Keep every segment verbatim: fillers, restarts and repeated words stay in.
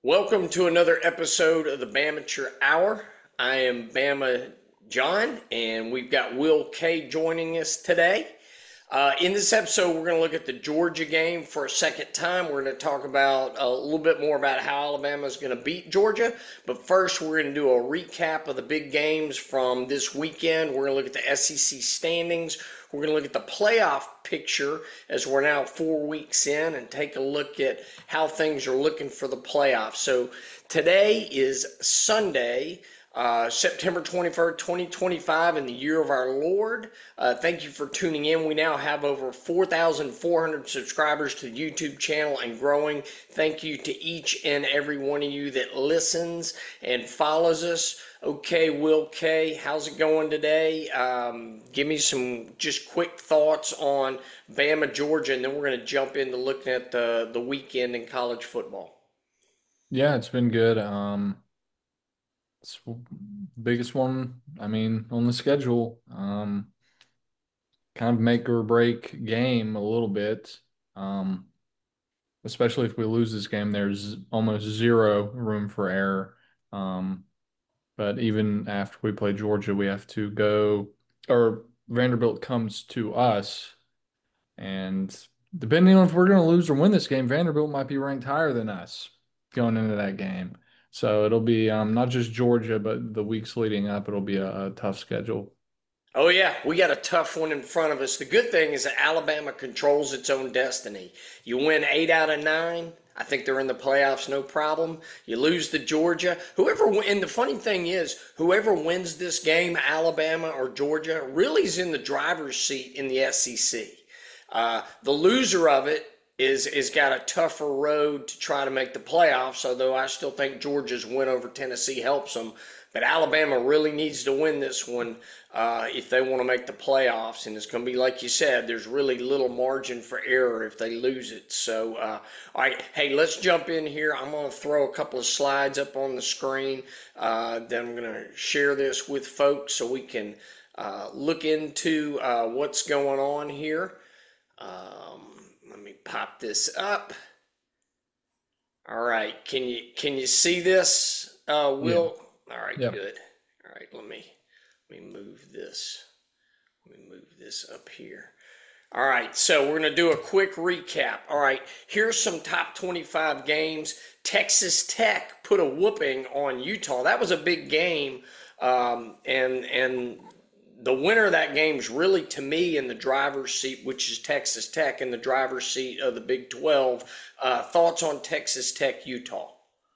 Welcome to another episode of the Bamature Hour. I am Bama John, and we've got Will K joining us today. Uh, in this episode, we're going to look at the Georgia game for a second time. We're going to talk about a little bit more about how Alabama is going to beat Georgia. But first, we're going to do a recap of the big games from this weekend. We're going to look at the S E C standings. We're going to look at the playoff picture as we're now four weeks in and take a look at how things are looking for the playoffs. So today is Sunday, uh, September twenty-first, twenty twenty-five, in the year of our Lord. Uh, thank you for tuning in. We now have over four thousand four hundred subscribers to the YouTube channel and growing. Thank you to each and every one of you that listens and follows us. Okay, Will K, how's it going today? Um, give me some just quick thoughts on Bama, Georgia, and then we're going to jump into looking at the, the weekend in college football. Yeah, it's been good. Um, it's w- biggest one, I mean, on the schedule. Um, kind of make or break game a little bit. Um, especially if we lose this game, there's almost zero room for error. Um, but even after we play Georgia, we have to go, or Vanderbilt comes to us, and depending on if we're going to lose or win this game, Vanderbilt might be ranked higher than us going into that game. So it'll be um, not just Georgia, but the weeks leading up, it'll be a, a tough schedule. Oh, yeah, we got a tough one in front of us. The good thing is that Alabama controls its own destiny. You win eight out of nine. I think they're in the playoffs, no problem. You lose to Georgia. Whoever, and the funny thing is, whoever wins this game, Alabama or Georgia, really is in the driver's seat in the S E C. Uh, the loser of it is is got a tougher road to try to make the playoffs, although I still think Georgia's win over Tennessee helps them. But Alabama really needs to win this one uh, if they want to make the playoffs. And it's going to be, like you said, there's really little margin for error if they lose it. So, uh, all right, hey, let's jump in here. I'm going to throw a couple of slides up on the screen. Uh, then I'm going to share this with folks so we can uh, look into uh, what's going on here. Um, let me pop this up. All right, can you can you see this, uh, Yeah. Will? All right, Yeah. good. All right, let me let me move this. Let me move this up here. All right, so we're going to do a quick recap. All right, here's some top twenty-five games. Texas Tech put a whooping on Utah. That was a big game, um, and and the winner of that game is really, to me, in the driver's seat, which is Texas Tech, in the driver's seat of the Big twelve. Uh, thoughts on Texas Tech, Utah?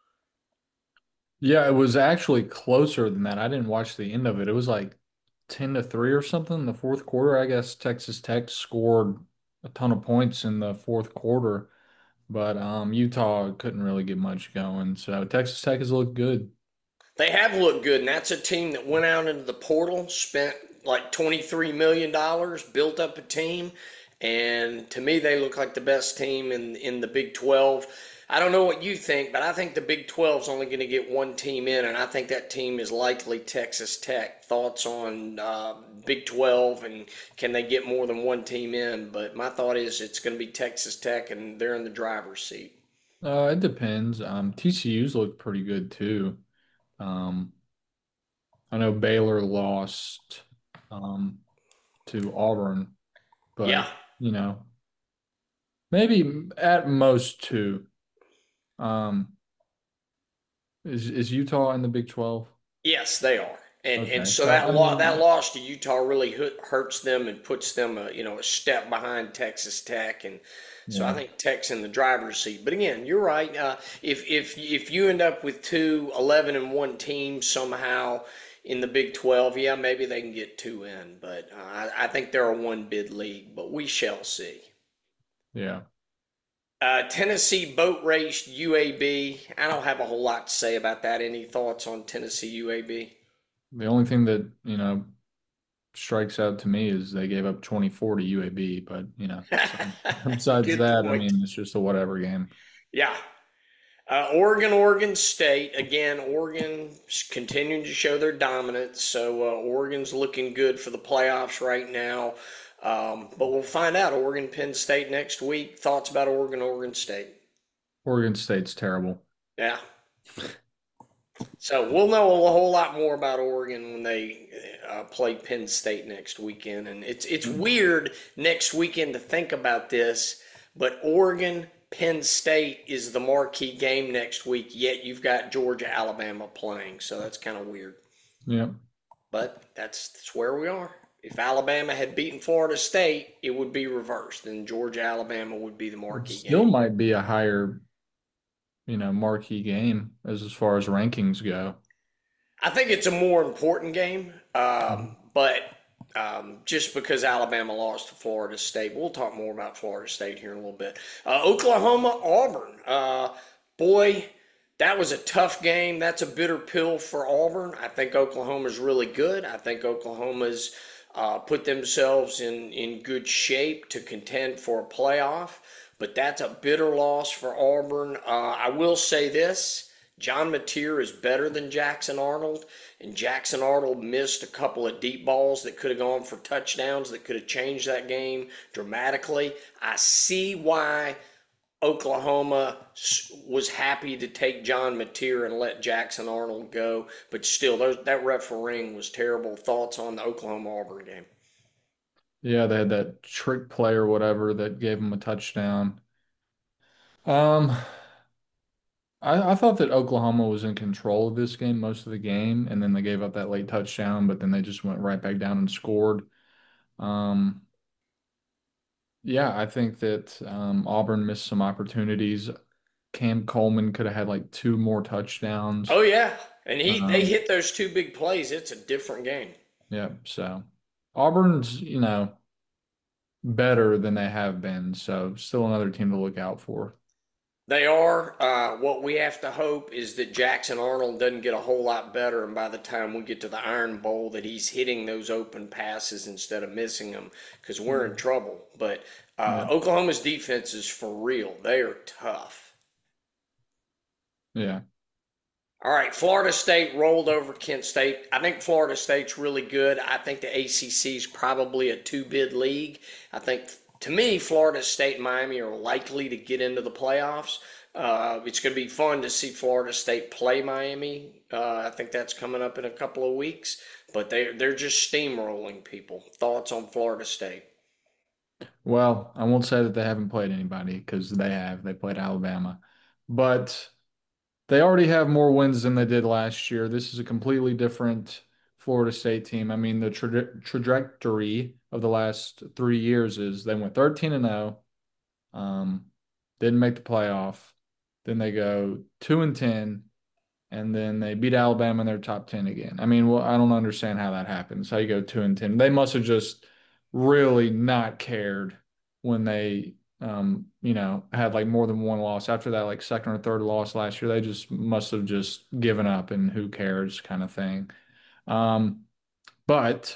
Yeah, it was actually closer than that. I didn't watch the end of it. It was like ten to three or something in the fourth quarter. I guess Texas Tech scored a ton of points in the fourth quarter, but um, Utah couldn't really get much going. So Texas Tech has looked good. They have looked good, and that's a team that went out into the portal, spent like twenty-three million dollars, built up a team, and to me, they look like the best team in in the Big twelve. I don't know what you think, but I think the Big twelve is only going to get one team in, and I think that team is likely Texas Tech. Thoughts on uh, Big twelve, and can they get more than one team in? But my thought is it's going to be Texas Tech, and they're in the driver's seat. Uh, it depends. Um, T C U's looked pretty good too. Um, I know Baylor lost um, to Auburn, Yeah, but you know, maybe at most two. Um, is is Utah in the Big twelve? yes, they are, and and Okay, so so that I lo- that mean, loss to Utah really hu- hurts them and puts them a, you know a step behind Texas Tech, and so I yeah, think Tech's in the driver's seat. But again, you're right. Uh, if if if you end up with two eleven and one teams somehow in the Big twelve, yeah, maybe they can get two in, but uh, I, I think they're a one bid league. But we shall see. yeah. Uh, Tennessee boat raced U A B. I don't have a whole lot to say about that. Any thoughts on Tennessee U A B? The only thing that, you know, strikes out to me is they gave up twenty-four to U A B, but you know, so besides Good that, I point. mean, it's just a whatever game. Yeah. Uh, Oregon, Oregon State. Again, Oregon's continuing to show their dominance. So uh, Oregon's looking good for the playoffs right now. Um, but we'll find out. Oregon, Penn State next week. Thoughts about Oregon, Oregon State? Oregon State's terrible. Yeah. So we'll know a whole lot more about Oregon when they uh, play Penn State next weekend. And it's it's weird next weekend to think about this, but Oregon Penn State is the marquee game next week. Yet you've got Georgia Alabama playing, so that's kind of weird. Yeah. But that's that's where we are. If Alabama had beaten Florida State, it would be reversed, and Georgia Alabama would be the It marquee still game. might be a higher, you know, marquee game as as far as rankings go. I think it's a more important game, Mhm. um, but um, just because Alabama lost to Florida State, we'll talk more about Florida State here in a little bit. Uh, Oklahoma, Auburn. Uh, boy, that was a tough game. That's a bitter pill for Auburn. I think Oklahoma's really good. I think Oklahoma's uh, put themselves in, in good shape to contend for a playoff, but that's a bitter loss for Auburn. Uh, I will say this. John Mateer is better than Jackson Arnold, and Jackson Arnold missed a couple of deep balls that could have gone for touchdowns that could have changed that game dramatically. I see why Oklahoma was happy to take John Mateer and let Jackson Arnold go, but still, those, that refereeing was terrible. Thoughts on the Oklahoma Auburn game? Yeah, they had that trick play or whatever that gave them a touchdown. Um, I, I thought that Oklahoma was in control of this game most of the game, and then they gave up that late touchdown, but then they just went right back down and scored. Um, yeah, I think that um, Auburn missed some opportunities. Cam Coleman could have had like two more touchdowns. Oh yeah, and he they Um, hit those two big plays. It's a different game. yeah, so Auburn's, you know, better than they have been, so still another team to look out for. They are. Uh, what we have to hope is that Jackson Arnold doesn't get a whole lot better, and by the time we get to the Iron Bowl, that he's hitting those open passes instead of missing them, because we're in trouble. But uh, Yeah, Oklahoma's defense is for real. They are tough. yeah. All right, Florida State rolled over Kent State. I think Florida State's really good. I think the A C C is probably a two-bid league. I think, to me, Florida State and Miami are likely to get into the playoffs. Uh, it's going to be fun to see Florida State play Miami. Uh, I think that's coming up in a couple of weeks. But they they're just steamrolling people. Thoughts on Florida State? Well, I won't say that they haven't played anybody because they have. They played Alabama, but they already have more wins than they did last year. This is a completely different Florida State team. I mean, the tra trajectory of the last three years is they went thirteen and oh, um, didn't make the playoff. Then they go two and ten, and then they beat Alabama in their top ten again. I mean, well, I don't understand how that happens. How you go two and ten. They must have just really not cared when they um, you know, had like more than one loss. After that, like second or third loss last year, they just must have just given up and who cares kind of thing. Um, but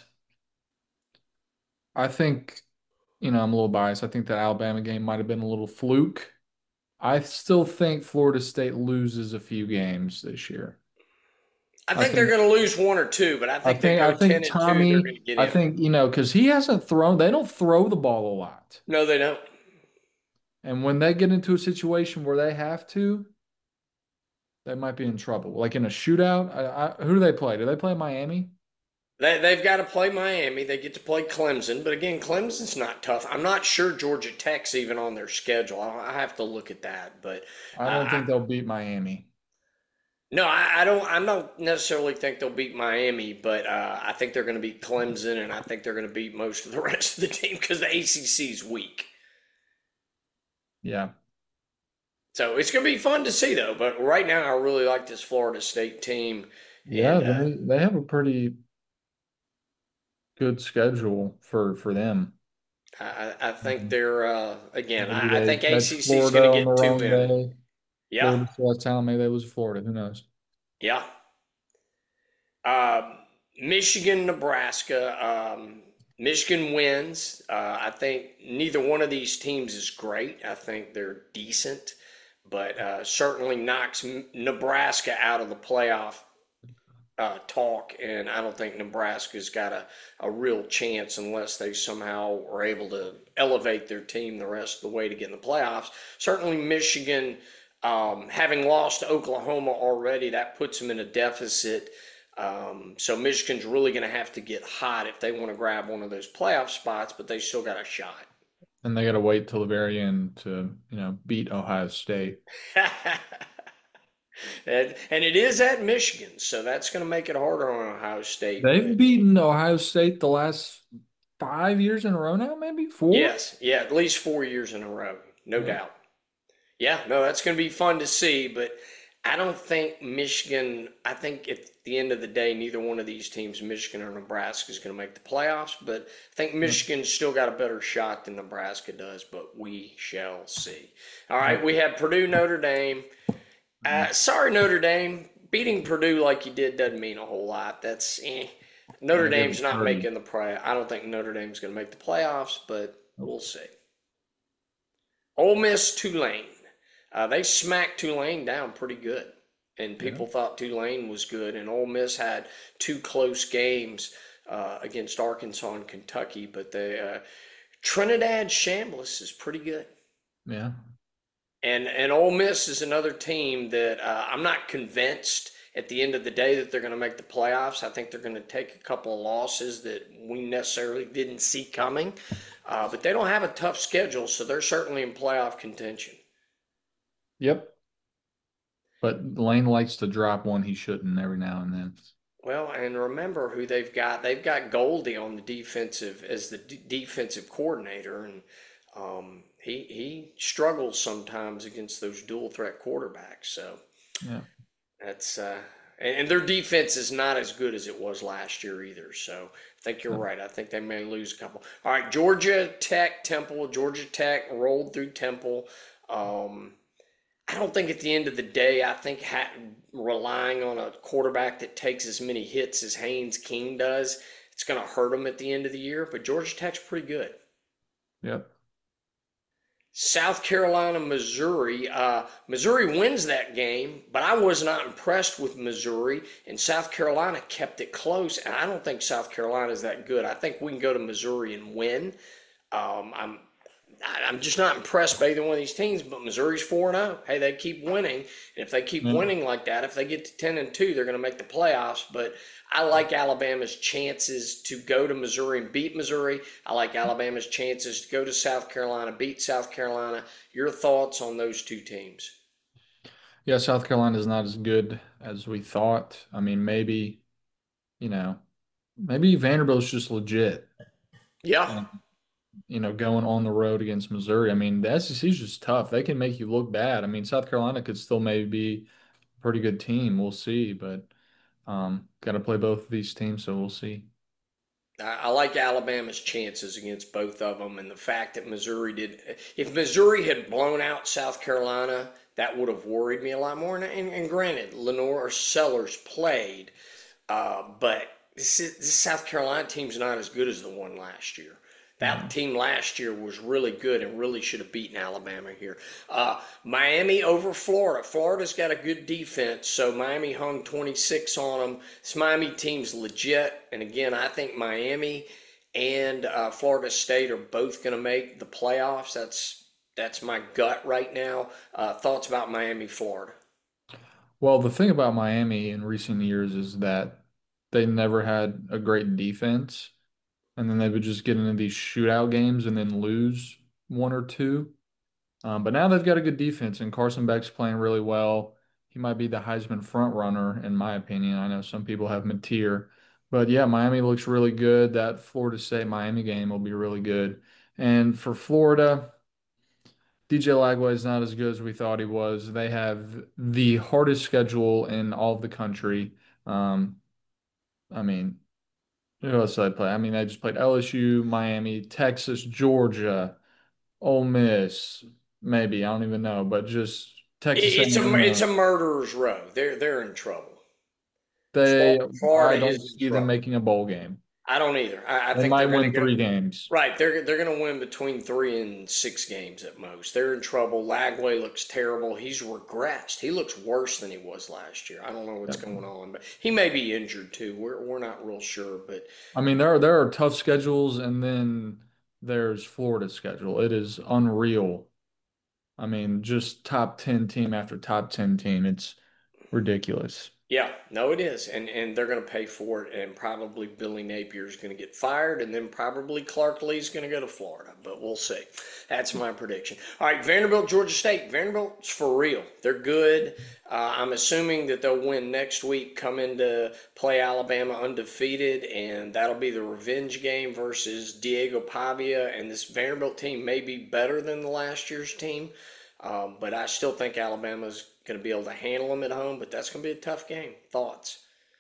I think, you know, I'm a little biased. I think that Alabama game might have been a little fluke. I still think Florida State loses a few games this year. I I think they're think going to lose one or two, but I I think they think go I think ten and two. They're Tommy, going to get I in. think, you know, because he hasn't thrown, they don't throw the ball a lot. No, they don't. And when they get into a situation where they have to, they might be in trouble. Like in a shootout, I, I, who do they play? Do they play Miami? They, they've got to play Miami. They get to play Clemson. But again, Clemson's not tough. I'm not sure Georgia Tech's even on their schedule. I, I have to look at that. But I uh, don't I, think they'll beat Miami. no, I, I don't. I don't necessarily think they'll beat Miami, but uh, I think they're going to beat Clemson, and I think they're going to beat most of the rest of the team because the A C C is weak. Yeah. So it's going to be fun to see, though. But right now, I really like this Florida State team, Yeah, and uh, they they have a pretty good schedule for for them. I, I think Mhm. they're uh, again. Maybe I, I they think catch A C C is going to Florida on the get two wrong in. day. Yeah, Florida still has talent. Maybe they lose to Florida. Who knows? yeah. Um, Michigan, Nebraska. Um, Michigan wins. Uh, I think neither one of these teams is great. I think they're decent, but uh, certainly knocks Nebraska out of the playoff uh, talk. And I don't think Nebraska's got a, a real chance unless they somehow are able to elevate their team the rest of the way to get in the playoffs. Certainly, Michigan. Um, having lost to Oklahoma already, that puts them in a deficit. Um, so Michigan's really going to have to get hot if they want to grab one of those playoff spots, but they still got a shot. And they got to wait till the very end to, you know, beat Ohio State. and, and it is at Michigan, so that's going to make it harder on Ohio State. They've But beaten Ohio State the last five years in a row now, maybe four. yes, yeah, at least four years in a row, no Yeah. doubt. Yeah, no, that's going to be fun to see, but I don't think Michigan, I think at the end of the day, neither one of these teams, Michigan or Nebraska, is going to make the playoffs, but I think Yep. Michigan's still got a better shot than Nebraska does, but we shall see. All right, Yep. we have Purdue, Notre Dame. Uh, sorry, Notre Dame. Beating Purdue like you did doesn't mean a whole lot. That's eh. Notre I give Dame's them not thirty. making the play. I don't think Notre Dame's going to make the playoffs, but Nope. we'll see. Ole Miss, Tulane. Uh, they smacked Tulane down pretty good, and Yeah. people thought Tulane was good. And Ole Miss had two close games uh, against Arkansas and Kentucky, but they uh, Trinidad Shambliss is pretty good. Yeah. And and Ole Miss is another team that uh, I'm not convinced at the end of the day that they're going to make the playoffs. I think they're going to take a couple of losses that we necessarily didn't see coming, uh, but they don't have a tough schedule, so they're certainly in playoff contention. Yep. But Lane likes to drop one he shouldn't every now and then. Well, and remember who they've got. They've got Goldie on the defensive as the d- defensive coordinator, and um, he he struggles sometimes against those dual threat quarterbacks. So Yeah. that's uh, and, and their defense is not as good as it was last year either. So I think you're Yep. right. I think they may lose a couple. All right, Georgia Tech, Temple. Georgia Tech rolled through Temple. Um, I don't think at the end of the day, I think ha- relying on a quarterback that takes as many hits as Haynes King does, it's going to hurt them at the end of the year. But Georgia Tech's pretty good. Yep. South Carolina, Missouri. Uh, Missouri wins that game, but I was not impressed with Missouri, and South Carolina kept it close. And I don't think South Carolina is that good. I think we can go to Missouri and win. Um, I'm I'm just not impressed by either one of these teams, but Missouri's four and oh. Hey, they keep winning. And if they keep Yeah. winning like that, if they get to ten and two, they're going to make the playoffs. But I like Alabama's chances to go to Missouri and beat Missouri. I like Alabama's chances to go to South Carolina, beat South Carolina. Your thoughts on those two teams? Yeah, South Carolina is not as good as we thought. I mean, maybe, you know, maybe Vanderbilt's just legit. Yeah. And, you know, going on the road against Missouri. I mean, the S E C is just tough. They can make you look bad. I mean, South Carolina could still maybe be a pretty good team. We'll see, but um, got to play both of these teams, so we'll see. I, I like Alabama's chances against both of them, and the fact that Missouri did. If Missouri had blown out South Carolina, that would have worried me a lot more. And, and, and granted, Lenore Sellers played, uh, but this, is, this South Carolina team's not as good as the one last year. That No. team last year was really good and really should have beaten Alabama here. Uh, Miami over Florida. Florida's got a good defense, so Miami hung twenty-six on them. This Miami team's legit, and again, I think Miami and uh, Florida State are both going to make the playoffs. That's that's my gut right now. Uh, thoughts about Miami, Florida? Well, the thing about Miami in recent years is that they never had a great defense, and then they would just get into these shootout games and then lose one or two. Um, but now they've got a good defense, and Carson Beck's playing really well. He might be the Heisman front runner, in my opinion. I know some people have Mateer, but yeah, Miami looks really good. That Florida State Miami game will be really good. And for Florida, D J Lagway is not as good as we thought he was. They have the hardest schedule in all of the country. Um, I mean, who else did they play? I mean, they just played L S U, Miami, Texas, Georgia. Ole Miss, maybe I don't even know, but just Texas It's a it's A and M. a murderer's row. They're they're in trouble. They, I Florida don't is in see them trouble. making a bowl game. I don't either. I, I They think might they're going to win go. three games. Right, they're they're going to win between three and six games at most. They're in trouble. Lagway looks terrible. He's regressed. He looks worse than he was last year. I don't know what's Yep. going on, but he may be injured too. We're we're not real sure, but I mean, there are there are tough schedules, and then there's Florida's schedule. It is unreal. I mean, just top ten team after top ten team. It's ridiculous. Yeah, no, it is, and and they're going to pay for it, and probably Billy Napier is going to get fired, and then probably Clark Lee's going to go to Florida, but we'll see. That's my prediction. All right, Vanderbilt, Georgia State. Vanderbilt's for real. They're good. Uh, I'm assuming that they'll win next week, come into play Alabama undefeated, and that'll be the revenge game versus Diego Pavia. And this Vanderbilt team may be better than the last year's team, um, but I still think Alabama's going to be able to handle them at home, but that's going to be a tough game. Thoughts?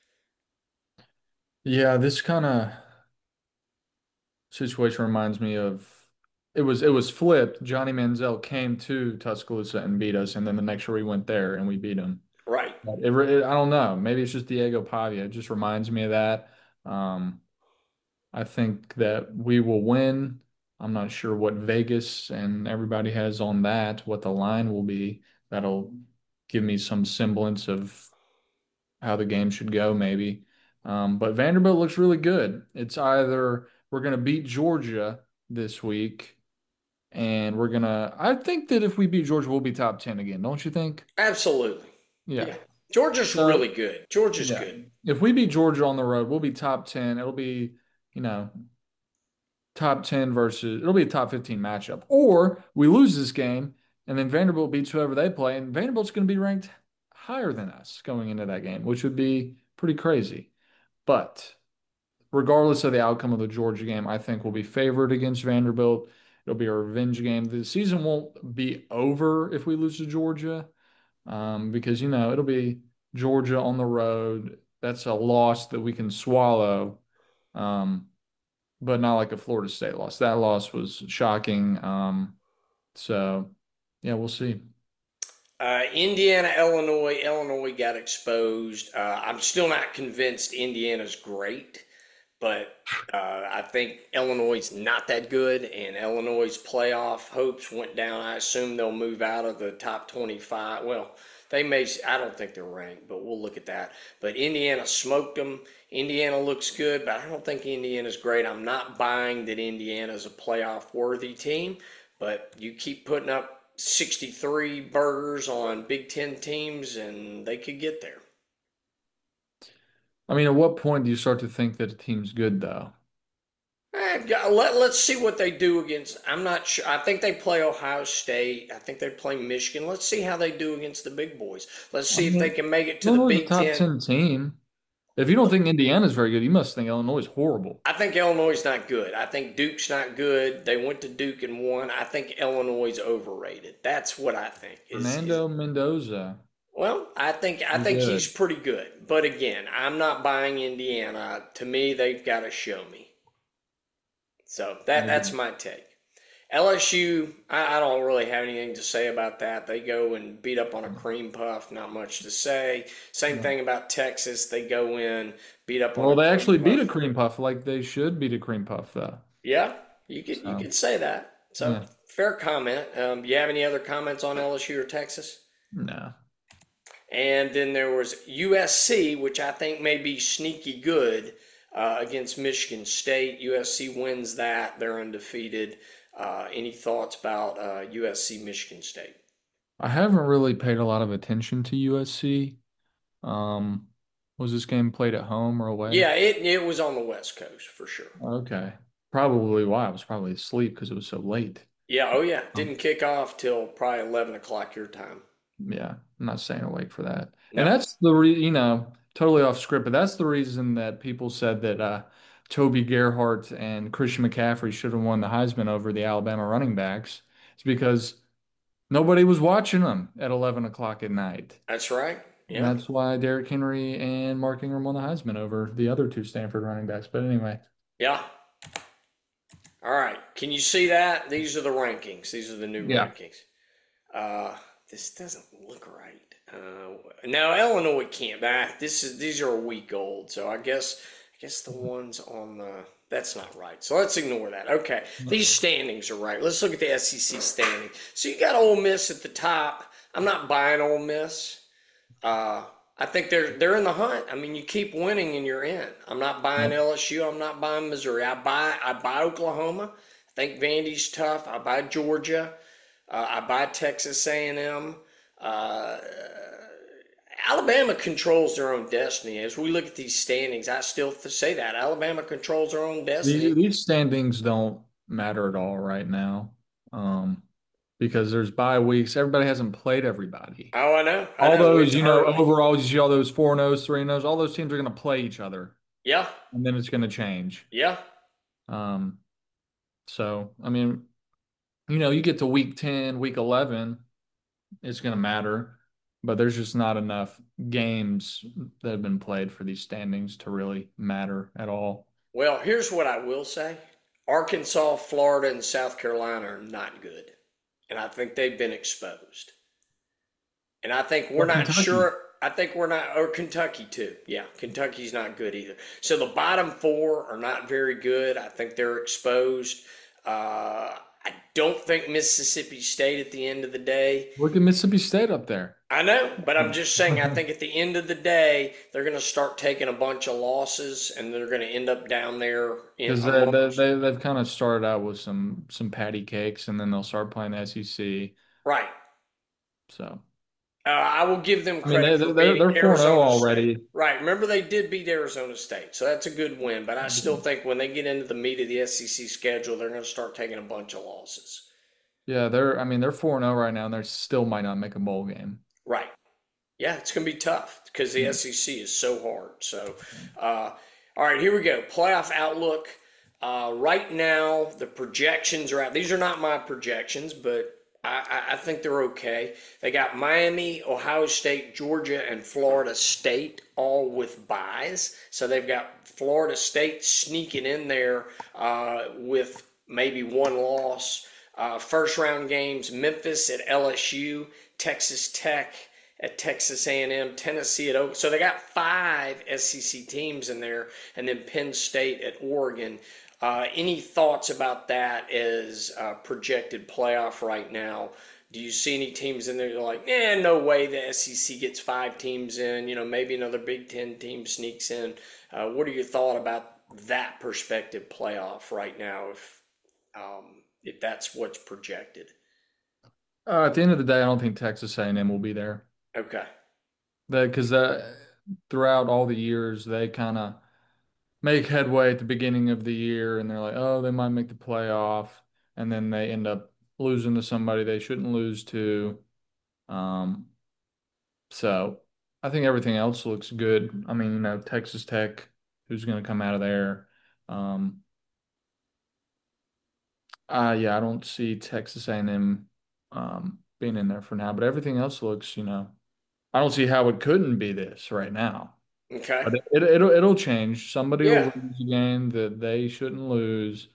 Yeah, this kind of situation reminds me of it was it was flipped. Johnny Manziel came to Tuscaloosa and beat us, and then the next year we went there and we beat him. Right. But it, it, I don't know. Maybe it's just Diego Pavia. It just reminds me of that. Um, I think that we will win. I'm not sure what Vegas and everybody has on that, what the line will be. That'll give me some semblance of how the game should go, maybe. Um, but Vanderbilt looks really good. It's either we're going to beat Georgia this week, and we're going to, I think that if we beat Georgia, we'll be top ten again, don't you think? Absolutely. Yeah. Yeah. Georgia's really So, good. Georgia's yeah. good. If we beat Georgia on the road, we'll be top ten. It'll be, you know, top ten versus, it'll be a top fifteen matchup. Or we lose this game, and then Vanderbilt beats whoever they play, and Vanderbilt's going to be ranked higher than us going into that game, which would be pretty crazy. But regardless of the outcome of the Georgia game, I think we'll be favored against Vanderbilt. It'll be a revenge game. The season won't be over if we lose to Georgia, um, because, you know, it'll be Georgia on the road. That's a loss that we can swallow, um, but not like a Florida State loss. That loss was shocking. Um, so, yeah, we'll see. Uh, Indiana, Illinois. Illinois got exposed. Uh, I'm still not convinced Indiana's great, but uh, I think Illinois is not that good, and Illinois' playoff hopes went down. I assume they'll move out of the top twenty-five. Well, they may, I don't think they're ranked, but we'll look at that. But Indiana smoked them. Indiana looks good, but I don't think Indiana's great. I'm not buying that Indiana's a playoff worthy team, but you keep putting up sixty-three burgers on Big Ten teams, and they could get there. I mean, at what point do you start to think that a team's good, though? Eh, let, let's see what they do against. I'm not sure. I think they play Ohio State. I think they play Michigan. Let's see how they do against the big boys. Let's I see if they mean, can make it to the Illinois is a Big top Ten. ten team. If you don't think Indiana's very good, you must think Illinois is horrible. I think Illinois is not good. I think Duke's not good. They went to Duke and won. I think Illinois is overrated. That's what I think. Is is Fernando Mendoza well, I think I is think he's good. pretty good. But again, I'm not buying Indiana. To me, they've got to show me. So that Yeah. that's my take. L S U, I, I don't really have anything to say about that. They go and beat up on a cream puff, not much to say. Same Yeah. thing about Texas. They go in, beat up on Well, a they cream actually beat a puff. cream puff like they should beat a cream puff, though. Yeah, you could you So, could say that. So yeah, fair comment. Um, you have any other comments on L S U or Texas? no. And then there was U S C, which I think may be sneaky good uh, against Michigan State. U S C wins that; they're undefeated. Uh, any thoughts about uh, U S C Michigan State? I haven't really paid a lot of attention to U S C. Um, was this game played at home or away? Yeah, it it was on the West Coast for sure. Okay. Probably why I was probably asleep because it was so late. Yeah, oh yeah, Um, didn't kick off till probably eleven o'clock your time. yeah, I'm not staying awake for that. And No, that's the re you know, totally off script, but that's the reason that people said that uh Toby Gerhart and Christian McCaffrey should have won the Heisman over the Alabama running backs. It's because nobody was watching them at eleven o'clock at night. that's right. And Yeah, that's why Derrick Henry and Mark Ingram won the Heisman over the other two Stanford running backs. But anyway, yeah. All right. Can you see that? These are the rankings. These are the new yeah. rankings. Uh, this doesn't look right. Uh, no, Illinois can't back. This is these are a week old, so I guess I guess the ones on the that's not right. So let's ignore that. Okay, these standings are right. Let's look at the S E C standing. So you got Ole Miss at the top. I'm not buying Ole Miss. Uh, I think they're they're in the hunt. I mean, you keep winning and you're in. I'm not buying L S U. I'm not buying Missouri. I buy I buy Oklahoma. I think Vandy's tough. I buy Georgia. Uh, I buy Texas A and M. Uh, Alabama controls their own destiny. As we look at these standings, I still th- say that Alabama controls their own The, destiny. these standings don't matter at all right now, um, because there's bye weeks. Everybody hasn't played everybody. Oh, I know, I All know. those, It's you know, early. overall, you see all those four and O's, three and O's, all those teams are going to play each other, Yeah, and then it's going to change. yeah. Um, so, I mean, you know, you get to week ten, week eleven, it's going to matter, but there's just not enough games that have been played for these standings to really matter at all. Well, here's what I will say: Arkansas, Florida, and South Carolina are not good, and I think they've been exposed. And I think we're Or not Kentucky. sure. I think we're not, or Kentucky too. Yeah, Kentucky's not good either. So the bottom four are not very good. I think they're exposed. Uh, I don't think Mississippi State at the end of the day. Look at Mississippi State up there. I know, but I'm just saying, I think at the end of the day, they're going to start taking a bunch of losses and they're going to end up down there in Because they, they, amongst. they, they've kind of started out with some some patty cakes, and then they'll start playing the S E C. Right. So, Uh, I will give them I mean, credit they, for they're, beating they're four and oh Arizona State. already. Right. Remember, they did beat Arizona State, so that's a good win. But I still think when they get into the meat of the S E C schedule, they're going to start taking a bunch of losses. Yeah, they're, I mean, they're four and oh right now, and they still might not make a bowl game. Right. Yeah, it's going to be tough because the Yeah. S E C is so hard. So, uh, all right, here we go. Playoff outlook. Uh, right now, the projections are out. These are not my projections, but I, I, I think they're okay. They got Miami, Ohio State, Georgia, and Florida State all with buys. So they've got Florida State sneaking in there uh, with maybe one loss. Uh, first round games: Memphis at L S U, Texas Tech at Texas A and M, Tennessee at Oak. So they got five S E C teams in there, and then Penn State at Oregon. Uh, any thoughts about that as uh, projected playoff right now? Do you see any teams in there that are like, eh, no way the S E C gets five teams in? You know, maybe another Big Ten team sneaks in. Uh, what are your thoughts about that perspective playoff right now, if um, if that's what's projected? Uh, at the end of the day, I don't think Texas A and M will be there. Okay. Because uh, throughout all the years, they kind of make headway at the beginning of the year, and they're like, oh, they might make the playoff, and then they end up losing to somebody they shouldn't lose to. Um, so I think everything else looks good. I mean, you know, Texas Tech, who's going to come out of there? Um, uh, yeah, I don't see Texas A and M um, being in there for now, but everything else looks, you know, I don't see how it couldn't be this right now. Okay. But it, it, it'll it'll change. Somebody will Yeah. lose a game that they shouldn't lose,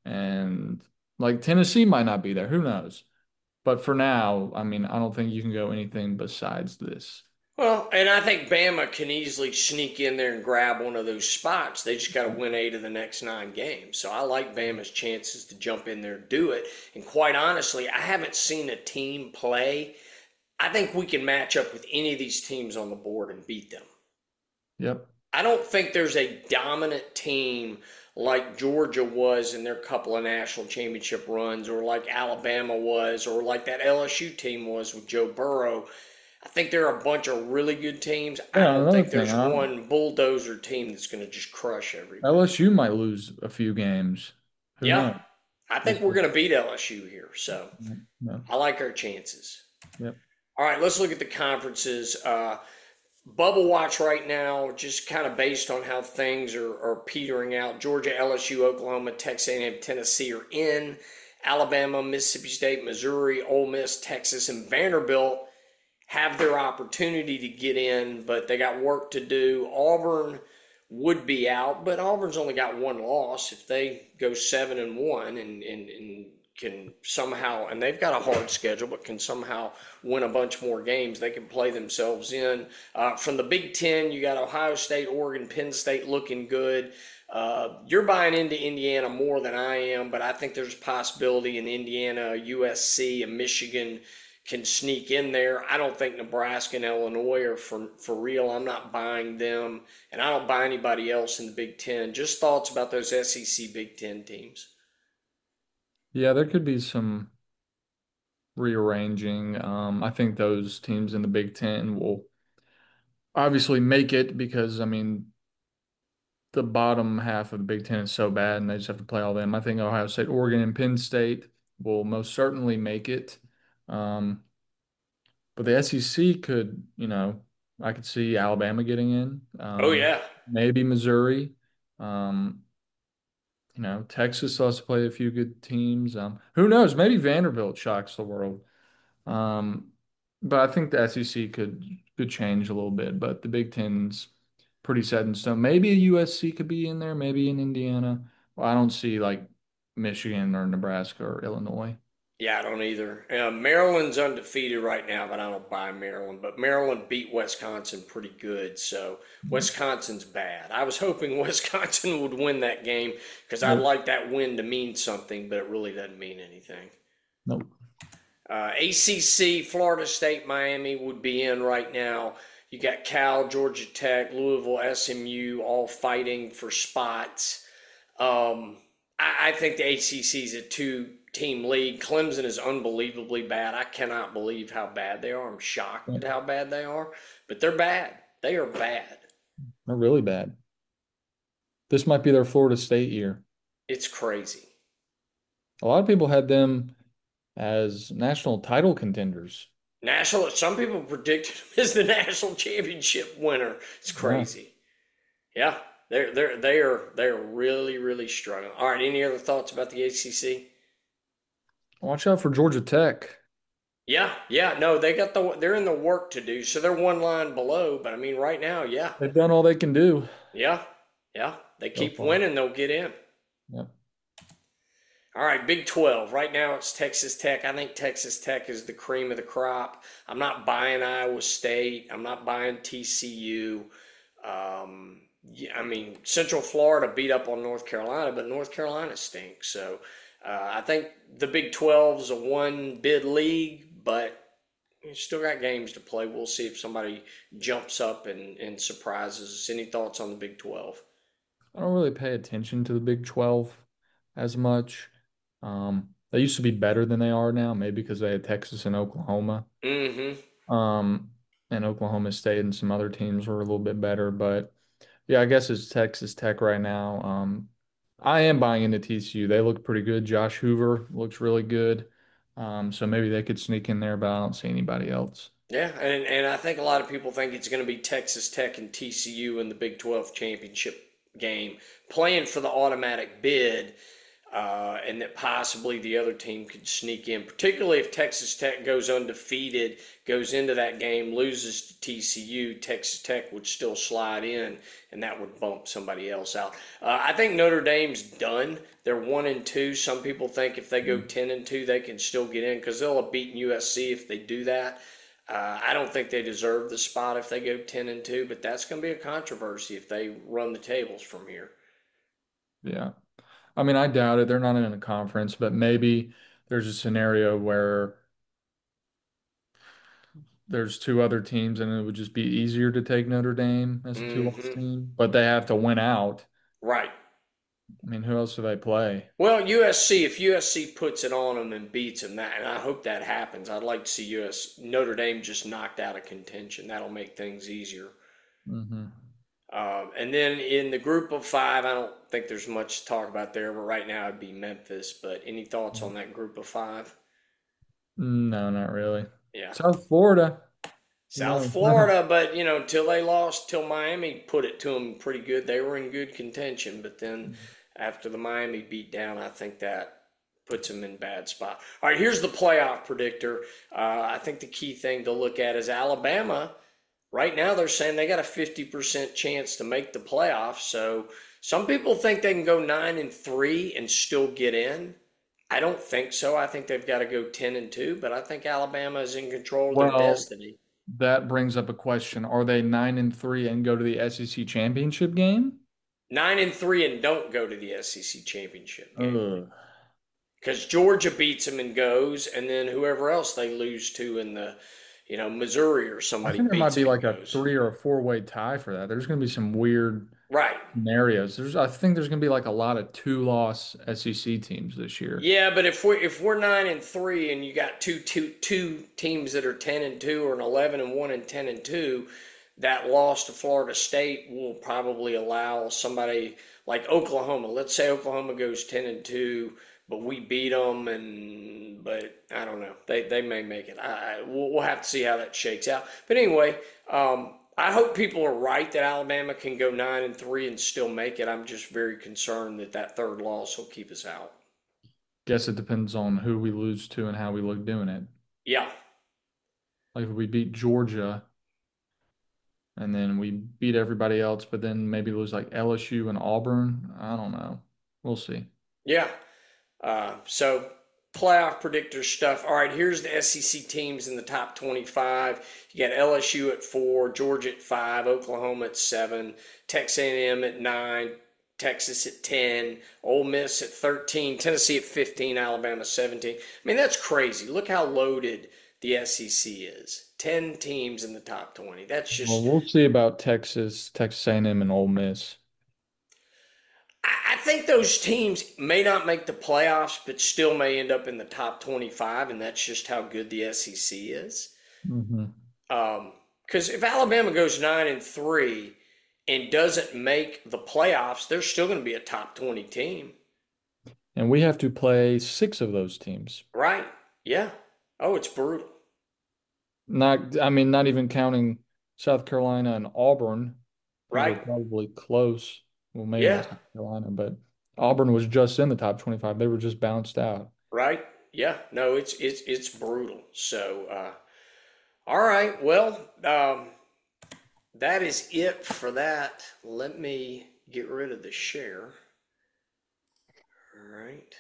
and like Tennessee might not be there. Who knows? But for now, I mean, I don't think you can go anything besides this. Well, and I think Bama can easily sneak in there and grab one of those spots. They just got to win eight of the next nine games. So I like Bama's chances to jump in there and do it. And quite honestly, I haven't seen a team play. I think we can match up with any of these teams on the board and beat them. Yep. I don't think there's a dominant team like Georgia was in their couple of national championship runs, or like Alabama was, or like that L S U team was with Joe Burrow. I think there are a bunch of really good teams. I Yeah, don't another think thing, there's huh? one bulldozer team that's going to just crush everybody. L S U might lose a few games. Who Yeah, knows? I think It's we're just, going to beat L S U here. So no. I like our chances. Yep. All right, let's look at the conferences. Uh, Bubble watch right now, just kind of based on how things are, are petering out. Georgia, L S U, Oklahoma, Texas A and M, Tennessee are in. Alabama, Mississippi State, Missouri, Ole Miss, Texas, and Vanderbilt have their opportunity to get in, but they got work to do. Auburn would be out, but Auburn's only got one loss. If they go seven and one and, and, and can somehow, and they've got a hard schedule, but can somehow win a bunch more games, they can play themselves in. Uh, from the Big Ten, you got Ohio State, Oregon, Penn State looking good. Uh, you're buying into Indiana more than I am, but I think there's a possibility in Indiana, U S C, and Michigan can sneak in there. I don't think Nebraska and Illinois are for, for real. I'm not buying them, and I don't buy anybody else in the Big Ten. Just thoughts about those S E C Big Ten teams. Yeah, there could be some rearranging. Um, I think those teams in the Big Ten will obviously make it because I mean the bottom half of the Big Ten is so bad, and they just have to play all them. I think Ohio State, Oregon, and Penn State will most certainly make it. Um, but the S E C could, you know, I could see Alabama getting in, Oh um, yeah, maybe Missouri. Um, you know, Texas also play a few good teams. Um, who knows? Maybe Vanderbilt shocks the world. Um, but I think the S E C could could change a little bit. But the Big Ten's pretty set in stone. Maybe a U S C could be in there. Maybe in Indiana. Well, I don't see like Michigan or Nebraska or Illinois. yeah. I don't either. Uh, Maryland's undefeated right now, but I don't buy Maryland. But Maryland beat Wisconsin pretty good, so Wisconsin's bad. I was hoping Wisconsin would win that game because I'd Nope. like that win to mean something, but it really doesn't mean anything. Nope. Uh, A C C, Florida State, Miami would be in right now. You got Cal, Georgia Tech, Louisville, S M U, all fighting for spots. Um, I, I think the A C C is a two-team league. Clemson is unbelievably bad. I cannot believe how bad they are. I'm shocked at how bad they are, but they're bad. They are bad. They're really bad. This might be their Florida State year. It's crazy. A lot of people had them as national title contenders. National. Some people predicted him as the national championship winner. It's Yeah. crazy. Yeah, they're they're they are they're really really struggling. All right, any other thoughts about the A C C? Watch out for Georgia Tech. Yeah, yeah, no, they got the they're in the work to do, so they're one line below. But I mean, right now, yeah, They've done all they can do yeah, yeah, they so keep far. winning, they'll get in. Yep. All right, Big twelve. Right now, it's Texas Tech. I think Texas Tech is the cream of the crop. I'm not buying Iowa State. I'm not buying T C U. Um, yeah, I mean, Central Florida beat up on North Carolina, but North Carolina stinks. So uh, I think the Big twelve is a one bid league, but you still got games to play. We'll see if somebody jumps up and, and surprises us. Any thoughts on the Big twelve? I don't really pay attention to the Big twelve as much. Um, they used to be better than they are now, maybe because they had Texas and Oklahoma. Mm-hmm. Um, and Oklahoma State and some other teams were a little bit better, but yeah, I guess it's Texas Tech right now. Um, I am buying into T C U. They look pretty good. Josh Hoover looks really good. Um, so maybe they could sneak in there, but I don't see anybody else. Yeah, and, and I think a lot of people think it's going to be Texas Tech and T C U in the Big twelve championship game, playing for the automatic bid, uh, and that possibly the other team could sneak in, particularly if Texas Tech goes undefeated, goes into that game, loses to T C U, Texas Tech would still slide in, and that would bump somebody else out. Uh, I think Notre Dame's done. They're one and two. Some people think if they go ten and two, they can still get in because they'll have beaten U S C if they do that. Uh, I don't think they deserve the spot if they go ten and two, but that's going to be a controversy if they run the tables from here. Yeah. I mean, I doubt it. They're not in a conference, but maybe there's a scenario where there's two other teams and it would just be easier to take Notre Dame as a two-loss Hmm. team, but they have to win out. Right. I mean, who else do they play? Well, U S C, if U S C puts it on them and beats them, that, and I hope that happens. I'd like to see U S Notre Dame just knocked out of contention. That'll make things easier. Hmm. Um, and then in the group of five, I don't think there's much to talk about there, but right now it'd be Memphis. But any thoughts on that group of five? No, not really. Yeah. South Florida, you South know. Florida, but you know, till they lost, till Miami put it to them pretty good, they were in good contention. But then after the Miami beat down, I think that puts them in bad spot. All right, here's the playoff predictor. Uh, I think the key thing to look at is Alabama. Right now, they're saying they got a fifty percent chance to make the playoffs. So some people think they can go nine and three and still get in. I don't think so. I think they've got to go ten and two, but I think Alabama is in control of their Well, destiny. that brings up a question. Are they nine and three and go to the S E C championship game? Nine and three and don't go to the S E C championship game Ugh. because Georgia beats them and goes, and then whoever else they lose to in the, you know, Missouri or I somebody think there might beats be them like a close. three or a four way tie for that. There's going to be some weird Right. scenarios. There's, I think there's going to be like a lot of two loss S E C teams this year. Yeah, but if we're if we're nine and three and you got two two two teams that are ten and two or an eleven and one and ten and two, that loss to Florida State will probably allow somebody like Oklahoma. Let's say Oklahoma goes ten and two, but we beat them, and but I don't know. They they may make it. I, I we'll, we'll have to see how that shakes out. But anyway, um, I hope people are right that Alabama can go nine and three and still make it. I'm just very concerned that that third loss will keep us out. Guess it depends on who we lose to and how we look doing it. Yeah. Like if we beat Georgia and then we beat everybody else, but then maybe lose like L S U and Auburn. I don't know. We'll see. Yeah. Uh, so playoff predictor stuff. All right, here's the S E C teams in the top twenty-five. You got L S U at four, Georgia at five, Oklahoma at seven, Texas A and M at nine, Texas at ten, Ole Miss at thirteen, Tennessee at fifteen, Alabama seventeen. I mean, that's crazy. Look how loaded the S E C is. ten teams in the top twenty. That's Well, just we'll see about Texas, Texas A and M, and M, and Ole Miss. I think those teams may not make the playoffs, but still may end up in the top twenty-five, and that's just how good the S E C is. Hmm. Um, Because if Alabama goes nine and three and doesn't make the playoffs, they're still going to be a top twenty team, And we have to play six of those teams. right? Yeah. Oh, it's brutal, Not, I mean, not even counting South Carolina and Auburn, who were right? probably close. Well, maybe Yeah, not South Carolina, but Auburn was just in the top twenty-five. They were just bounced out. right. Yeah. No, it's it's it's brutal. So, uh, all right. Well, um, that is it for that. Let me get rid of the share. All right.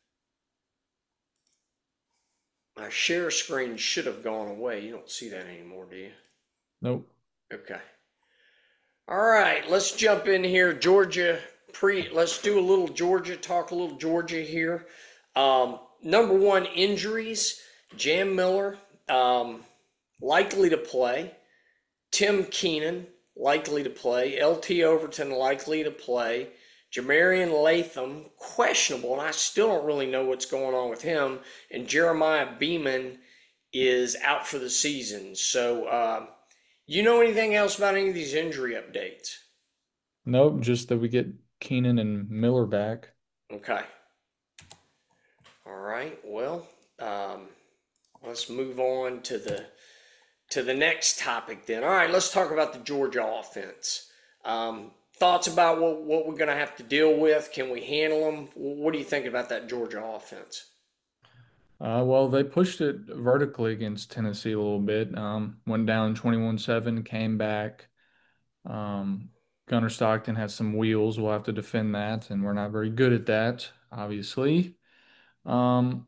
My share screen should have gone away. You don't see that anymore, do you? Nope. Okay. All right, let's jump in here. Georgia pre. Let's do a little Georgia talk. A little Georgia here. Um, number one injuries: Jam Miller um, likely to play. Tim Keenan likely to play. L T Overton likely to play. Jamarian Latham questionable, and I still don't really know what's going on with him. And Jeremiah Beeman is out for the season. So, uh, you know anything else about any of these injury updates? Nope. Just that we get Keenan and Miller back. Okay. All right. Well, um, let's move on to the to the next topic then. All right. Let's talk about the Georgia offense. Um, thoughts about what what we're going to have to deal with? Can we handle them? What do you think about that Georgia offense? Uh, well, they pushed it vertically against Tennessee a little bit. Um, went down twenty-one seven, came back. Um, Gunnar Stockton has some wheels. We'll have to defend that, and we're not very good at that, obviously. Um,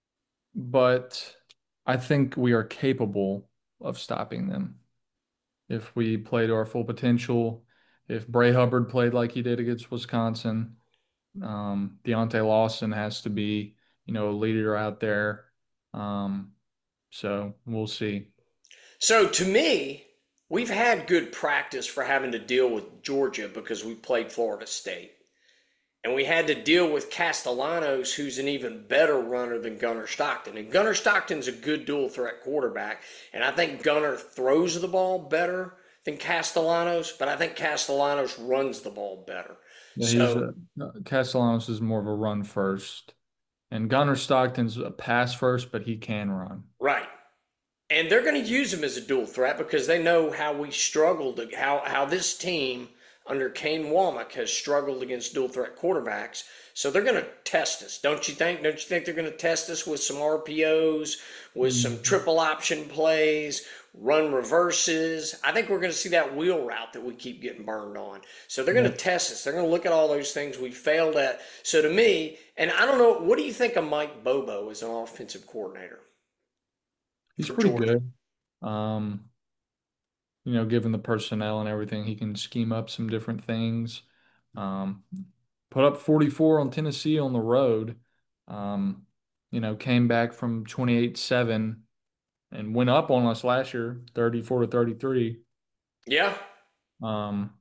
but I think we are capable of stopping them if we play to our full potential. If Bray Hubbard played like he did against Wisconsin, um, Deontay Lawson has to be, you know, a leader out there. Um, so we'll see. So to me, we've had good practice for having to deal with Georgia because we played Florida State. And we had to deal with Castellanos, who's an even better runner than Gunnar Stockton. And Gunnar Stockton's a good dual threat quarterback. And I think Gunnar throws the ball better than Castellanos, but I think Castellanos runs the ball better. Yeah, he's So, a, Castellanos is more of a run first, and Gunnar Stockton's a pass first, but he can run. right. And they're going to use him as a dual threat because they know how we struggled, how, how this team under Kane Womack has struggled against dual threat quarterbacks. So they're going to test us, don't you think? Don't you think they're going to test us with some R P Os, with some Mhm. triple option plays, run reverses? I think we're going to see that wheel route that we keep getting burned on. So they're going Yeah, to test us. They're going to look at all those things we failed at. So to me, and I don't know, what do you think of Mike Bobo as an offensive coordinator he's for pretty Georgia? good. Um, you know, given the personnel and everything, he can scheme up some different things. Um, put up forty-four on Tennessee on the road. Um, you know, came back from twenty-eight seven. and went up on us last year, thirty-four to thirty-three. Yeah. Um,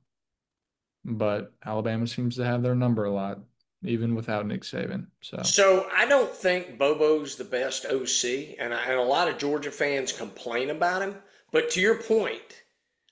but Alabama seems to have their number a lot, even without Nick Saban. So So I don't think Bobo's the best O C, and, I, and a lot of Georgia fans complain about him. But to your point,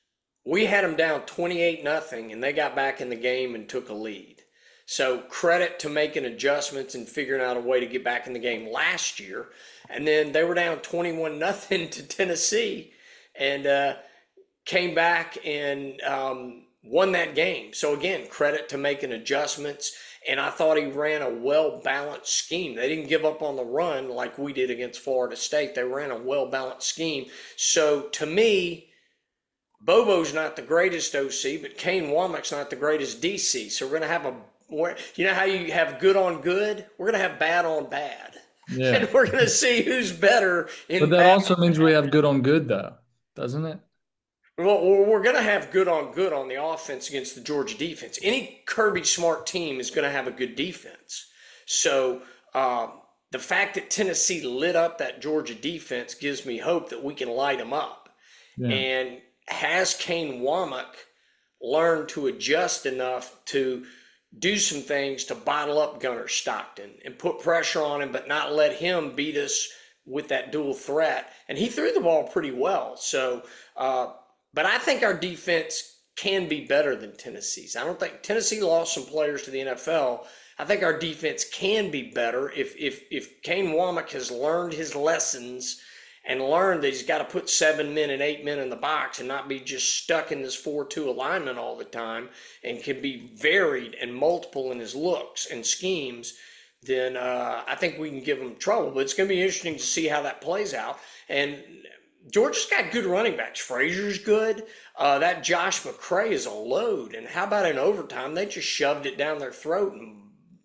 we had them down twenty-eight nothing, and they got back in the game and took a lead. So credit to making adjustments and figuring out a way to get back in the game last year. And then they were down twenty-one nothing to Tennessee, and uh, came back and um, won that game. So again, credit to making adjustments. And I thought he ran a well balanced scheme. They didn't give up on the run like we did against Florida State. They ran a well balanced scheme. So to me, Bobo's not the greatest O C, but Kane Womack's not the greatest D C. So we're going to have a, you know how you have good on good? We're going to have bad on bad. yeah, And we're going to see who's better in but that bad. also means we have good on good, though, doesn't it? Well, we're going to have good on good on the offense against the Georgia defense. Any Kirby Smart team is going to have a good defense. So um, the fact that Tennessee lit up that Georgia defense gives me hope that we can light them up. Yeah. And has Kane Womack learned to adjust enough to do some things to bottle up Gunnar Stockton and put pressure on him, but not let him beat us with that dual threat? And he threw the ball pretty well. So, uh, but I think our defense can be better than Tennessee's. I don't think Tennessee lost some players to the N F L. I think our defense can be better if if if Kane Womack has learned his lessons and learned that he's got to put seven men and eight men in the box and not be just stuck in this four two alignment all the time, and can be varied and multiple in his looks and schemes. Then uh, I think we can give him trouble. But it's going to be interesting to see how that plays out. And Georgia's got good running backs. Frazier's good. Uh, that Josh McCray is a load. And how about in overtime? They just shoved it down their throat and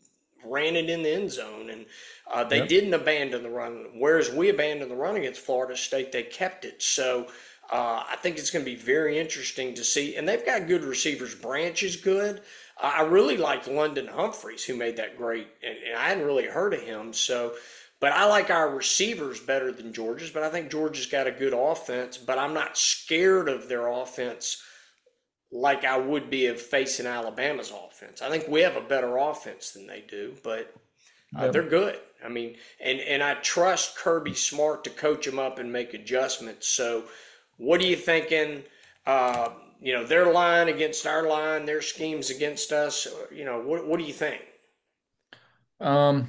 ran it in the end zone. And uh, they Yep. didn't abandon the run. Whereas we abandoned the run against Florida State, they kept it. So uh, I think it's going to be very interesting to see. And they've got good receivers. Branch is good. Uh, I really like London Humphreys, who made that great. And, and I hadn't really heard of him. So. But I like our receivers better than Georgia's, but I think Georgia's got a good offense, but I'm not scared of their offense like I would be of facing Alabama's offense. I think we have a better offense than they do, but uh, Yep. they're good. I mean, and, and I trust Kirby Smart to coach them up and make adjustments. So what are you thinking? Uh, you know, their line against our line, their schemes against us, you know, what, what do you think? Um,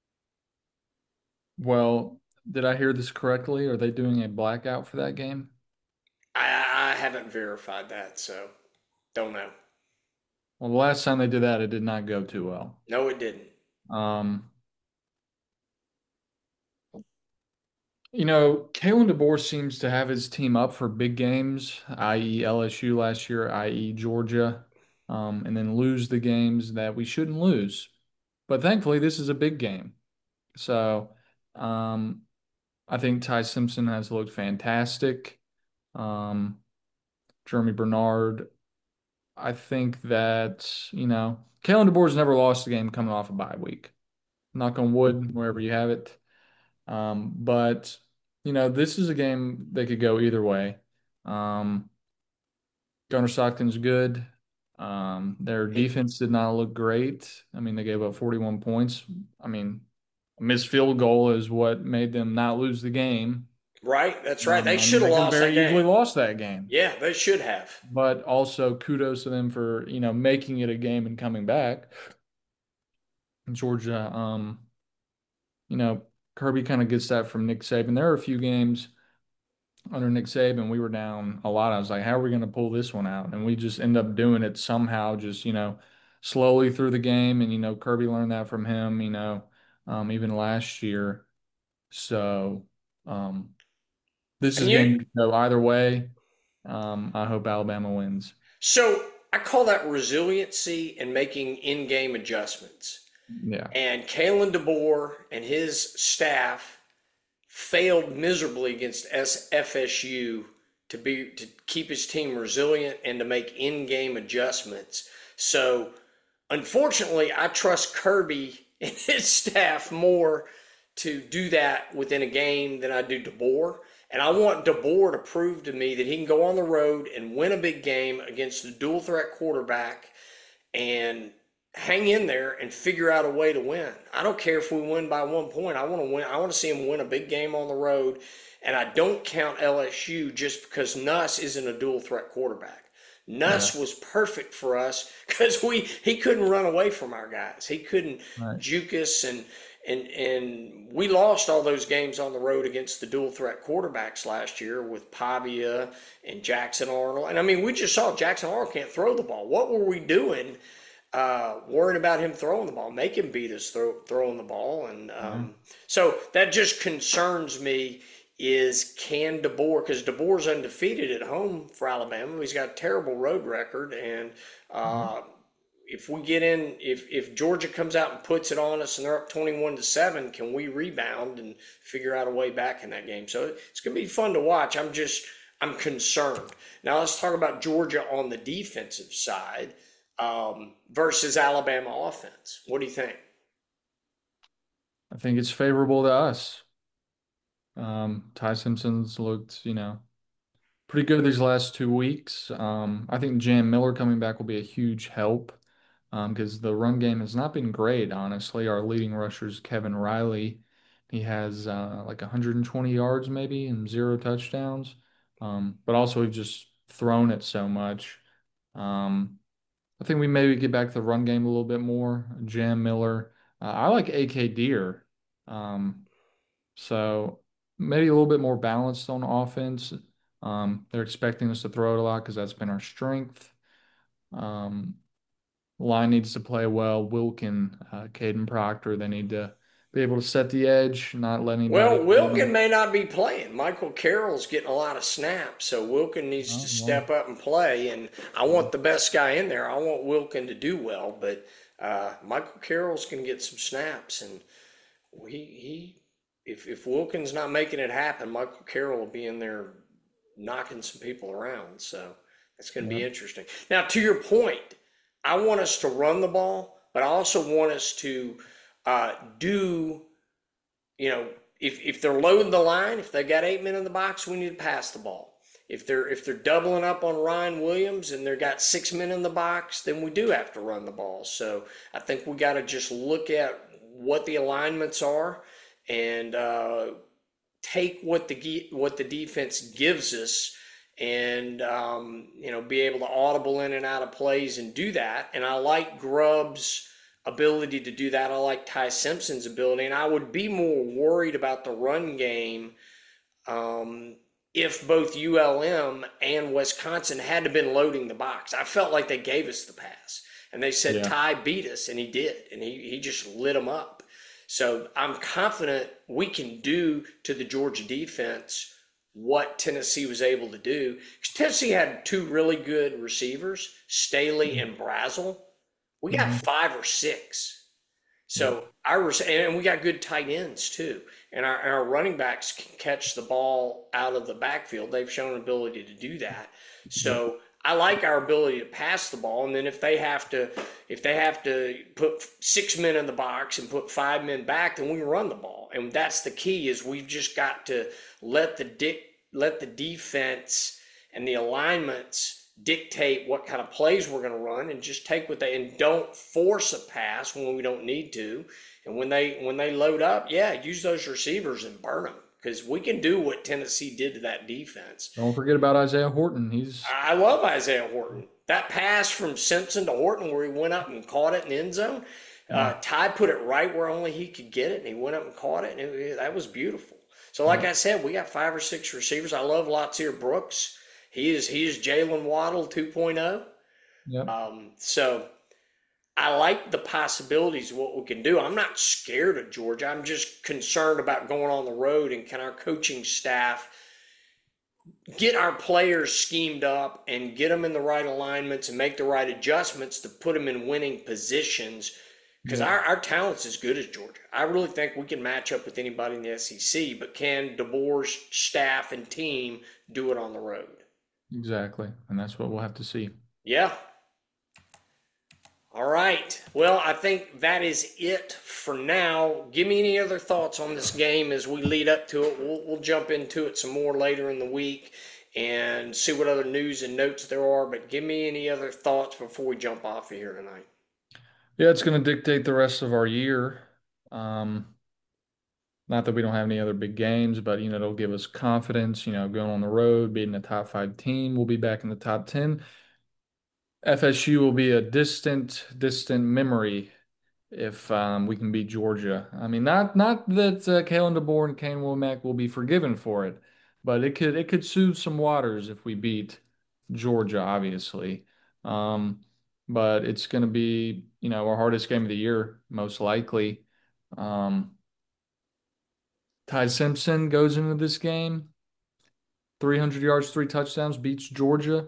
well, did I hear this correctly? Are they doing a blackout for that game? I, I haven't verified that, so don't know. Well, the last time they did that, it did not go too well. No, it didn't. Um, you know, Kalen DeBoer seems to have his team up for big games, that is. L S U last year, that is. Georgia, um, and then lose the games that we shouldn't lose. But thankfully, this is a big game. So, um, I think Ty Simpson has looked fantastic. Um, Jeremy Bernard, I think that, you know, Kalen DeBoer's never lost a game coming off a bye week. Knock on wood, wherever you have it. Um, but, you know, this is a game that could go either way. Um, Gunnar Stockton's good. Um, their defense did not look great. I mean, they gave up forty-one points. I mean, a missed field goal is what made them not lose the game. Right? That's right. Um, They I mean, should have they could have lost that very easily game. lost that game. Yeah, they should have. But also kudos to them for, you know, making it a game and coming back. Georgia, um, you know, Kirby kind of gets that from Nick Saban. There are a few games under Nick Saban, we were down a lot. I was like, how are we going to pull this one out? And we just end up doing it somehow, just, you know, slowly through the game. And, you know, Kirby learned that from him, you know, um, even last year. So um, this is And a you game that could go either way. Um, I hope Alabama wins. so I call that resiliency and making in-game adjustments. Yeah. And Kalen DeBoer and his staff failed miserably against F S U to be to keep his team resilient and to make in-game adjustments. So unfortunately, I trust Kirby and his staff more to do that within a game than I do DeBoer. And I want DeBoer to prove to me that he can go on the road and win a big game against a dual threat quarterback and hang in there and figure out a way to win. I don't care if we win by one point. I want to win. I want to see him win a big game on the road. And I don't count L S U just because Nuss isn't a dual threat quarterback. Yeah. Nuss was perfect for us because we he couldn't run away from our guys. He couldn't Right. juke us and and and we lost all those games on the road against the dual threat quarterbacks last year with Pavia and Jackson Arnold. And I mean, we just saw Jackson Arnold can't throw the ball. What were we doing uh, worrying about him throwing the ball? Make him beat us throw, throwing the ball. And Yeah. um, so that just concerns me is can DeBoer, because DeBoer's undefeated at home for Alabama. He's got a terrible road record. And Yeah. uh, if we get in, if, if Georgia comes out and puts it on us and they're up twenty-one to seven, can we rebound and figure out a way back in that game? So it's going to be fun to watch. I'm just, I'm concerned. Now let's talk about Georgia on the defensive side um, versus Alabama offense. What do you think? I think it's favorable to us. Um, Ty Simpson's looked, you know, pretty good these last two weeks. Um, I think Jam Miller coming back will be a huge help um, because the run game has not been great, honestly. Our leading rusher is Kevin Riley. He has uh, like one hundred twenty yards maybe and zero touchdowns. Um, but also we've just thrown it so much. Um, I think we maybe get back to the run game a little bit more. Jam Miller. Uh, I like A K Deer. Um, so maybe a little bit more balanced on offense. Um, they're expecting us to throw it a lot because that's been our strength. Um, line needs to play well. Wilkin, uh, Caden Proctor, they need to be able to set the edge, not let Well, anybody run Wilkin them. may not be playing. Michael Carroll's getting a lot of snaps, so Wilkin needs to Oh, well, step up and play. And I yeah. want the best guy in there. I want Wilkin to do well, but uh, Michael Carroll's going to get some snaps, and he he if if Wilkin's not making it happen, Michael Carroll will be in there knocking some people around. So that's going to be Yep. interesting. Now, to your point, I want us to run the ball, but I also want us to uh, do you know, if if they're loading the line, if they got eight men in the box, we need to pass the ball. If they're if they're doubling up on Ryan Williams and they've got six men in the box, then we do have to run the ball. So I think we got to just look at what the alignments are and uh, take what the what the defense gives us and um, you know be able to audible in and out of plays and do that. And I like Grubb's ability to do that. I like Ty Simpson's ability, and I would be more worried about the run game um, if both U L M and Wisconsin had to been loading the box. I felt like they gave us the pass, and they said Yeah. Ty beat us, and he did, and he he just lit them up. So I'm confident we can do to the Georgia defense what Tennessee was able to do. Tennessee had two really good receivers, Staley and Brazel. We got Mm-hmm. five or six. Yep. So our and we got good tight ends too, and our, our running backs can catch the ball out of the backfield. They've shown an ability to do that. Yep. So I like our ability to pass the ball, and then if they have to, if they have to put six men in the box and put five men back, then we can run the ball, and that's the key. Is we've just got to let the dic- let the defense and the alignments dictate what kind of plays we're going to run and just take what they and don't force a pass when we don't need to. And when they when they load up, yeah, use those receivers and burn them because we can do what Tennessee did to that defense. Don't forget about Isaiah Horton. He's I love Isaiah Horton. That pass from Simpson to Horton where he went up and caught it in the end zone, yeah. uh, Ty put it right where only he could get it, and he went up and caught it, and it, that was beautiful. So, like Yep. I said, we got five or six receivers. I love Latsir Brooks. He is he is Jalen Waddle 2.0. Yep. Um, so I like the possibilities of what we can do. I'm not scared of Georgia. I'm just concerned about going on the road and can our coaching staff get our players schemed up and get them in the right alignments and make the right adjustments to put them in winning positions because Yep. our, our talent's as good as Georgia. I really think we can match up with anybody in the S E C, but can DeBoer's staff and team do it on the road? Exactly. And that's what we'll have to see. Yeah. All right. Well, I think that is it for now. Give me any other thoughts on this game as we lead up to it. We'll, we'll jump into it some more later in the week and see what other news and notes there are. But give me any other thoughts before we jump off of here tonight. Yeah, it's going to dictate the rest of our year. Um, Not that we don't have any other big games, but you know, it'll give us confidence, you know, going on the road, beating a top five team. We'll be back in the top ten. F S U will be a distant, distant memory if um, we can beat Georgia. I mean, not not that uh, Kalen DeBoer and Kane Womack will be forgiven for it, but it could it could soothe some waters if we beat Georgia, obviously. Um, but it's going to be, you know, our hardest game of the year, most likely. Um, Ty Simpson goes into this game, three hundred yards, three touchdowns, beats Georgia.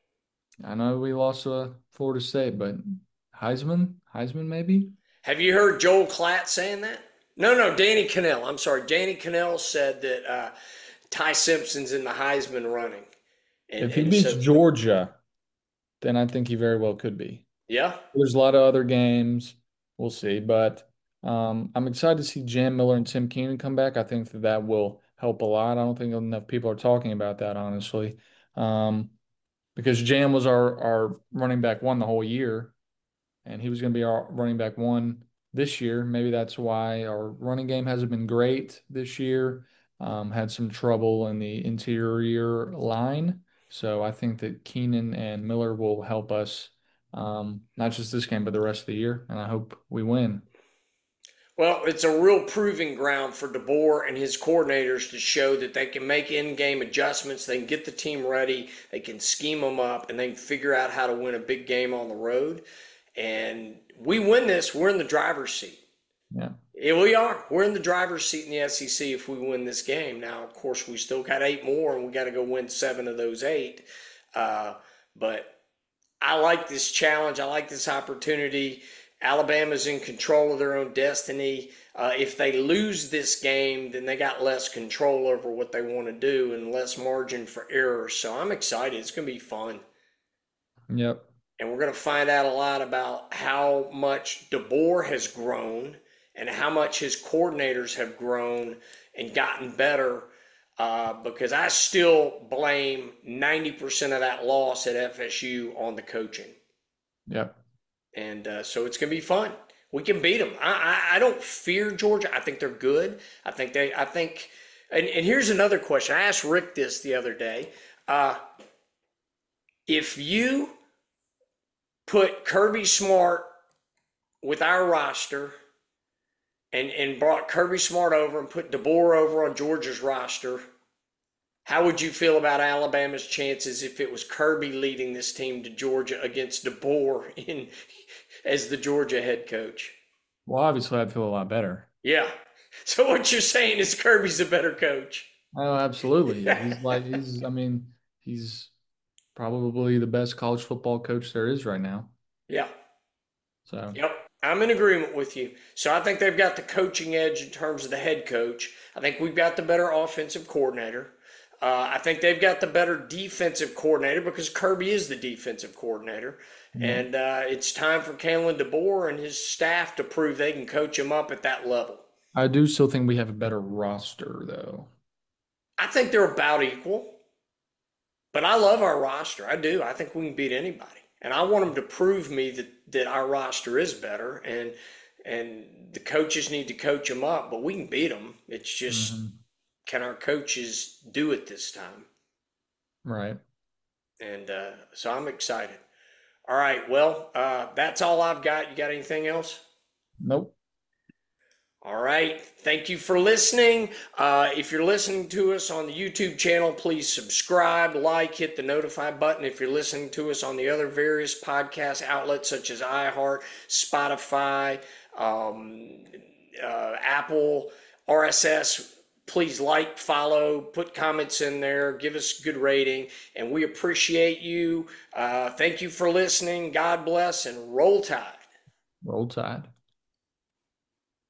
I know we lost to Florida State, but Heisman, Heisman maybe. Have you heard Joel Klatt saying that? No, no, Danny Cannell. I'm sorry. Danny Cannell said that uh, Ty Simpson's in the Heisman running. And, If he and beats so, Georgia, then I think he very well could be. yeah. There's a lot of other games. We'll see. But um, I'm excited to see Jam Miller and Tim Keenan come back. I think that that will help a lot. I don't think enough people are talking about that, honestly. Um, because Jam was our, our running back one the whole year, and he was going to be our running back one this year. Maybe that's why our running game hasn't been great this year. Um, had some trouble in the interior line. So I think that Keenan and Miller will help us, um, not just this game, but the rest of the year. And I hope we win. Well, it's a real proving ground for DeBoer and his coordinators to show that they can make in-game adjustments. They can get the team ready. They can scheme them up, and they can figure out how to win a big game on the road. And we win this, we're in the driver's seat. Yeah. Yeah, we are. We're in the driver's seat in the S E C if we win this game. Now, of course, we still got eight more, and we got to go win seven of those eight. Uh, but I like this challenge. I like this opportunity. Alabama's in control of their own destiny. Uh, if they lose this game, then they got less control over what they want to do and less margin for error. So I'm excited. It's going to be fun. Yep. And we're going to find out a lot about how much DeBoer has grown and how much his coordinators have grown and gotten better. Uh, because I still blame ninety percent of that loss at F S U on the coaching. Yep. And uh, so it's going to be fun. We can beat them. I, I, I don't fear Georgia. I think they're good. I think they, I think, and, and here's another question. I asked Rick this the other day. Uh, if you put Kirby Smart with our roster and, and brought Kirby Smart over and put DeBoer over on Georgia's roster, how would you feel about Alabama's chances if it was Kirby leading this team to Georgia against DeBoer in as the Georgia head coach? Well, obviously, I'd feel a lot better. Yeah. So what you're saying is Kirby's a better coach. Oh, absolutely. He's like, he's, I mean, he's probably the best college football coach there is right now. Yeah. So, Yep. I'm in agreement with you. So I think they've got the coaching edge in terms of the head coach. I think we've got the better offensive coordinator. Uh, I think they've got the better defensive coordinator because Kirby is the defensive coordinator. yeah. And uh, it's time for Kalen DeBoer and his staff to prove they can coach him up at that level. I do still think we have a better roster, though. I think they're about equal, but I love our roster. I do. I think we can beat anybody. And I want them to prove me that, that our roster is better, and and the coaches need to coach them up, but we can beat them. It's just, hmm can our coaches do it this time? Right. And uh, so I'm excited. All right. Well, uh, that's all I've got. You got anything else? Nope. All right. Thank you for listening. Uh, if you're listening to us on the YouTube channel, please subscribe, like, hit the notify button. If you're listening to us on the other various podcast outlets such as iHeart, Spotify, um, uh, Apple, R S S, please like, follow, put comments in there, give us a good rating, and we appreciate you. Uh, thank you for listening. God bless, and roll tide. Roll Tide.